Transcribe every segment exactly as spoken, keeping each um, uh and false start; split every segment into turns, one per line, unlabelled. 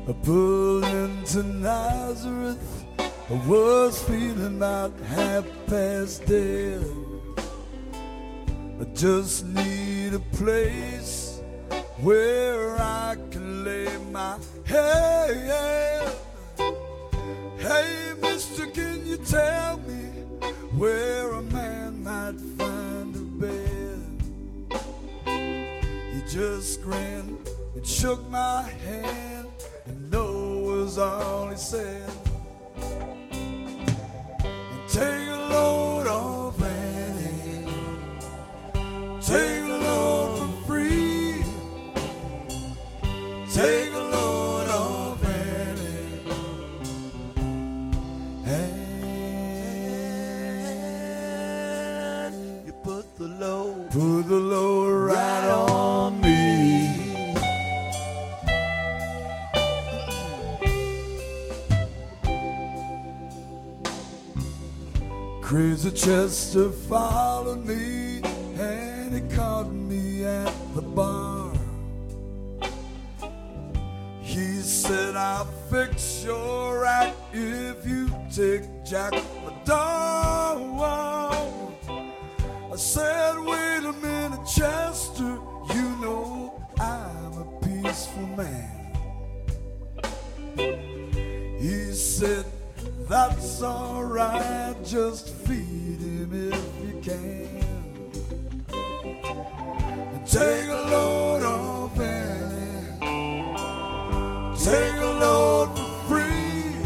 I pulled into Nazareth. I was feeling about half past dead. I just need a place where I can lay my head. Hey, mister, can you tell me where a man might find a bed? He just grinned and shook my hand, and no was all he said. And take a load off Annie, take a load for free, take a load off Annie, and you put the load, put the load right on me. Crazy Chester followed me, and he caught me at the bar. He said, I'll fix your act if you take Jack McDowell. I said, wait a minute, Chester, you know I'm a peaceful man. He said, that's all right, just feed him if you can. And take a load off Annie, take a load for free,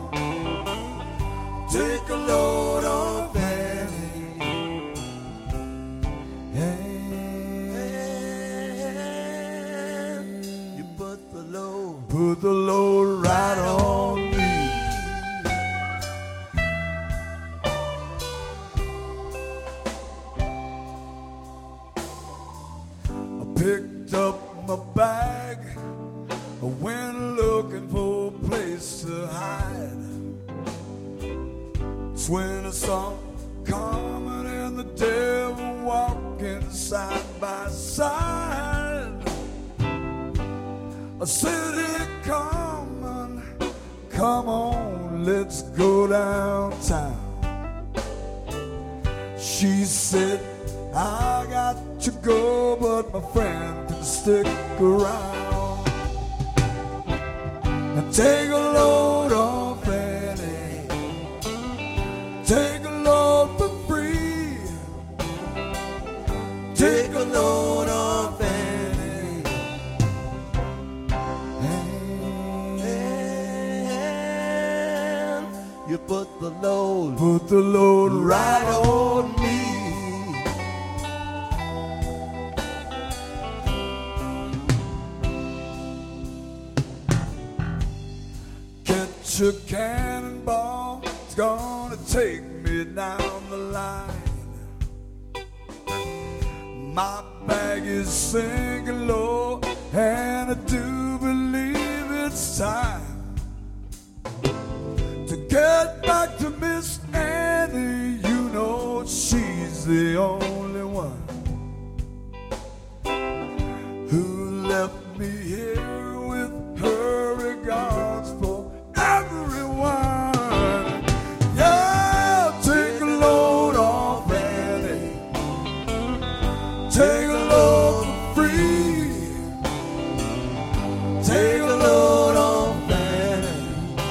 take a load off Annie, and you put the load, put the load right on me. Picked up my bag, I went looking for a place to hide. It's when I saw Carmen and the devil walking side by side. I said, hey Carmen, come on, let's go downtown. She said, I got to go, but my friend can stick around. And take a load off Annie, take a load for free, take a load off Annie, and you put the load, put the load right on me. A cannonball is gonna take me down the line. My bag is sinking low, and I do believe it's time to get back to Miss Annie. You know she's the only one who left me here with her regards for everyone. Yeah, take a load off Annie, take a load for free, take a load off Annie,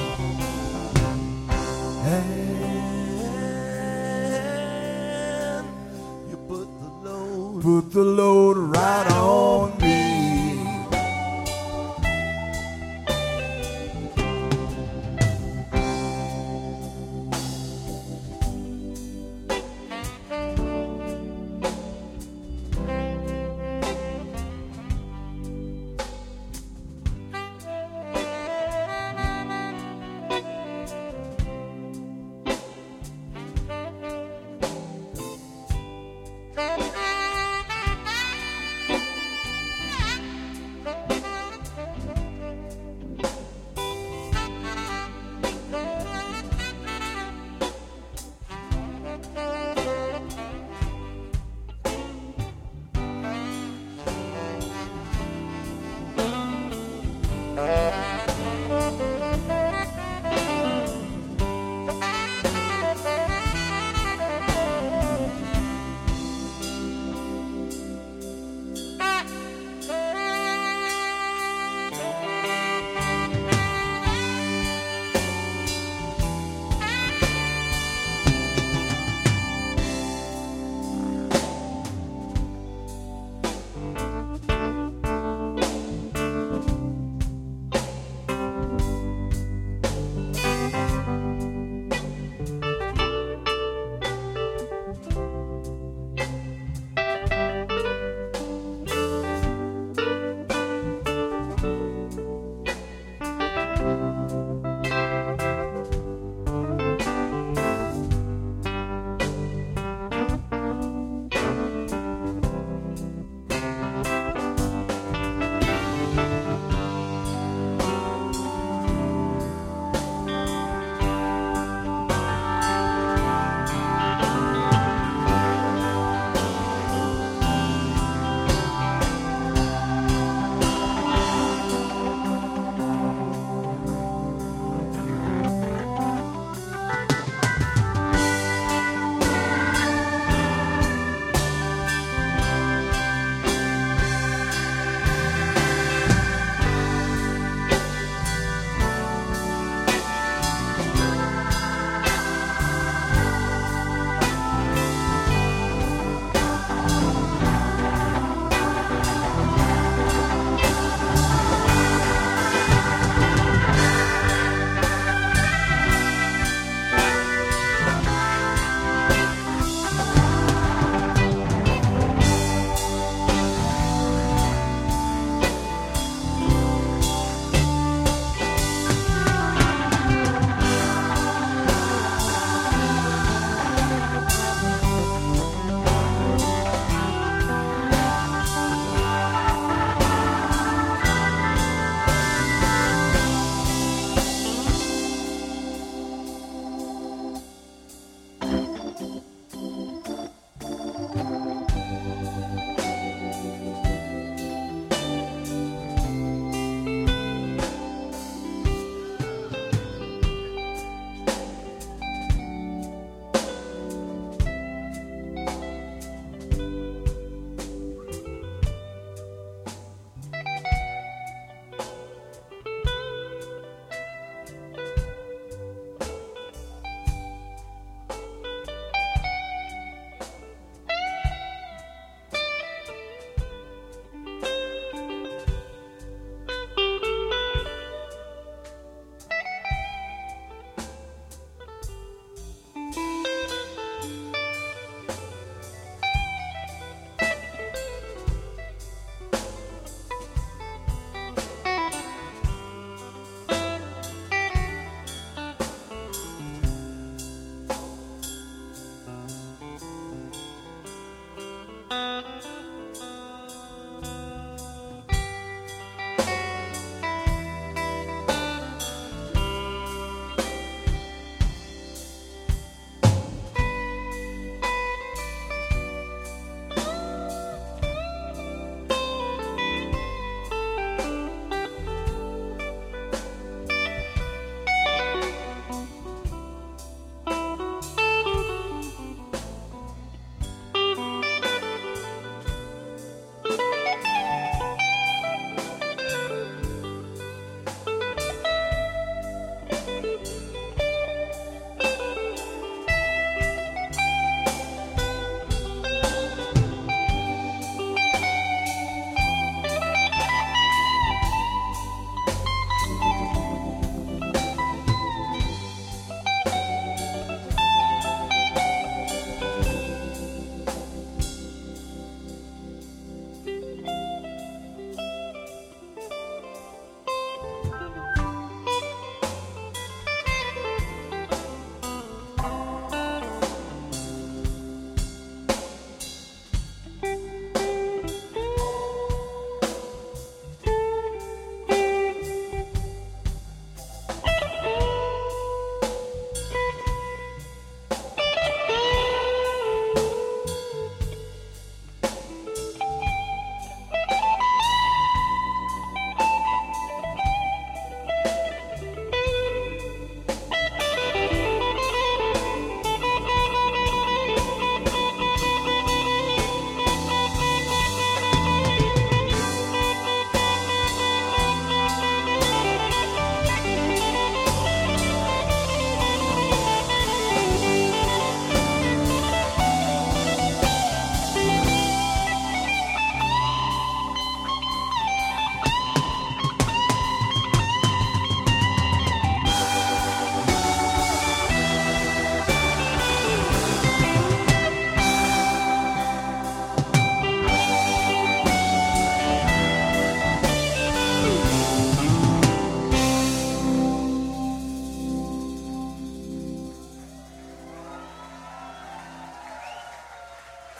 and you put the load, put the load right on me.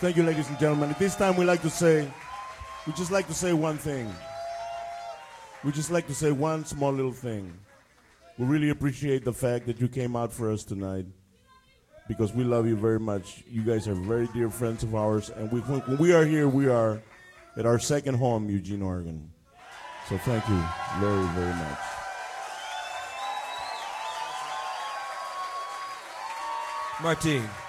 Thank you, ladies and gentlemen. At this time, we like to say, we just like to say one thing. We just like to say one small little thing. We really appreciate the fact that you came out for us tonight because we love you very much. You guys are very dear friends of ours, and we, when we are here, we are at our second home, Eugene, Oregon. So thank you very, very much.
Martin.